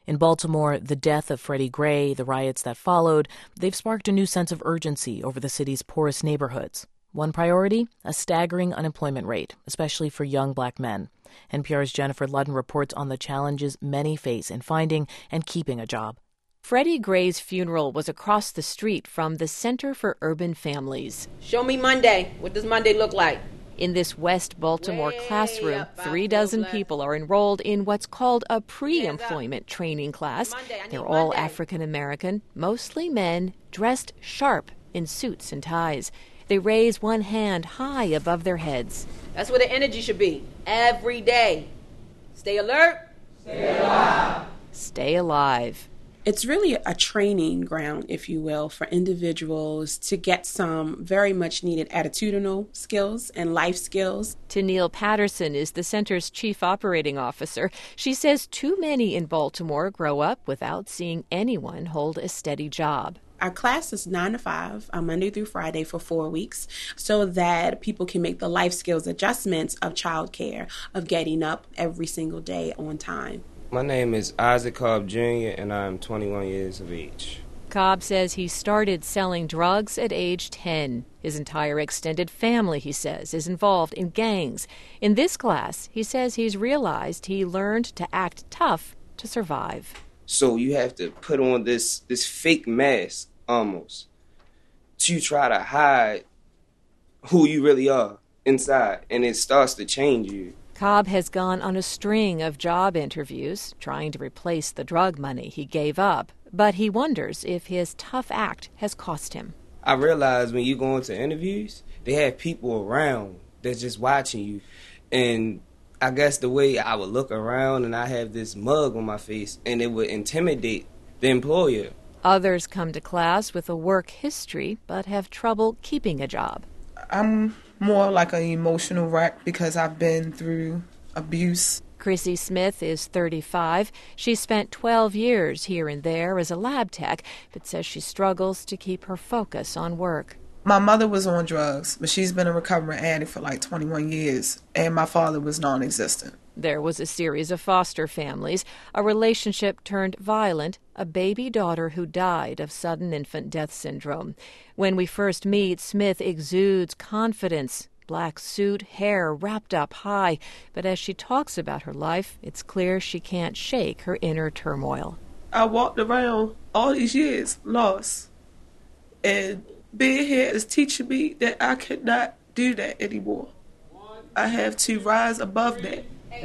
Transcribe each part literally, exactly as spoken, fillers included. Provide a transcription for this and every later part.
In Baltimore, the death of Freddie Gray, the riots that followed, they've sparked a new sense of urgency over the city's poorest neighborhoods. One priority, a staggering unemployment rate, especially for young black men. N P R's Jennifer Ludden reports on the challenges many face in finding and keeping a job. Freddie Gray's funeral was across the street from the Center for Urban Families. Show me Monday. What does Monday look like? In this West Baltimore classroom, three dozen people are enrolled in what's called a pre-employment training class. They're all African American, mostly men, dressed sharp in suits and ties. They raise one hand high above their heads. That's where the energy should be, every day. Stay alert. Stay alive. Stay alive. It's really a training ground, if you will, for individuals to get some very much needed attitudinal skills and life skills. Tennille Patterson is the center's chief operating officer. She says too many in Baltimore grow up without seeing anyone hold a steady job. Our class is nine to five, uh, Monday through Friday for four weeks, so that people can make the life skills adjustments of childcare, of getting up every single day on time. My name is Isaac Cobb Junior and I'm twenty-one years of age. Cobb says he started selling drugs at age ten. His entire extended family, he says, is involved in gangs. In this class, he says he's realized he learned to act tough to survive. So you have to put on this, this fake mask, almost, to try to hide who you really are inside, and it starts to change you. Cobb has gone on a string of job interviews, trying to replace the drug money he gave up, but he wonders if his tough act has cost him. I realize when you go into interviews, they have people around that's just watching you, and I guess the way I would look around and I have this mug on my face, and it would intimidate the employer. Others come to class with a work history but have trouble keeping a job. I'm more like an emotional wreck because I've been through abuse. Chrissy Smith is thirty-five. She spent twelve years here and there as a lab tech, but says she struggles to keep her focus on work. My mother was on drugs, but she's been a recovering addict for like twenty-one years, and my father was non-existent. There was a series of foster families, a relationship turned violent, a baby daughter who died of sudden infant death syndrome. When we first meet, Smith exudes confidence, black suit, hair wrapped up high. But as she talks about her life, it's clear she can't shake her inner turmoil. I walked around all these years lost, and being here is teaching me that I cannot do that anymore. I have to rise above that.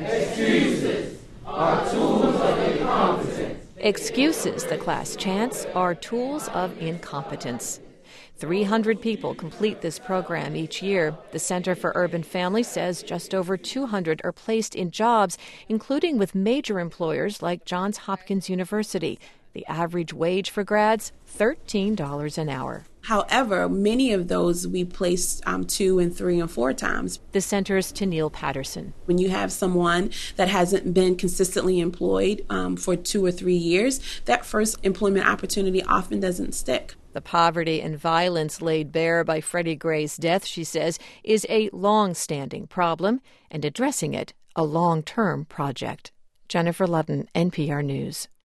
Excuses are tools of incompetence. Excuses, the class chants, are tools of incompetence. three hundred people complete this program each year. The Center for Urban Families says just over two hundred are placed in jobs, including with major employers like Johns Hopkins University. The average wage for grads, thirteen dollars an hour. However, many of those we place um, two and three and four times. The center's Tennille Patterson. When you have someone that hasn't been consistently employed um, for two or three years, that first employment opportunity often doesn't stick. The poverty and violence laid bare by Freddie Gray's death, she says, is a long-standing problem, and addressing it a long-term project. Jennifer Ludden, N P R News.